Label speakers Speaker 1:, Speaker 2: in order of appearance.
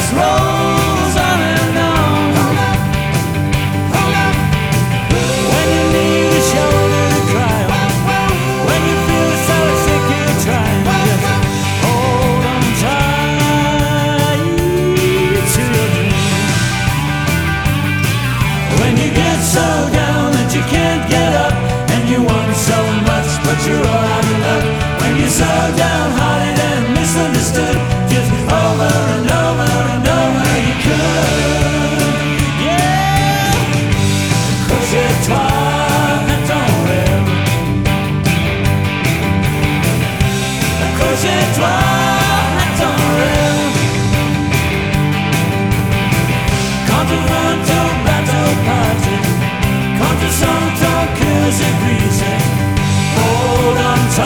Speaker 1: just rolls on and on. When you need a shoulder to cry on, when you feel so sick you're trying, just hold on tight to your dream. When you get so down that you can't get up, and you want so much but you're all out of luck, when you're so downhearted and misunderstood, just over and over and over you could. Yeah, accroche-toi à ton rêve, accroche-toi à ton rêve. Quand tu vas ton bateau partir, quand tu sens ton cœur se briser, hold on tight.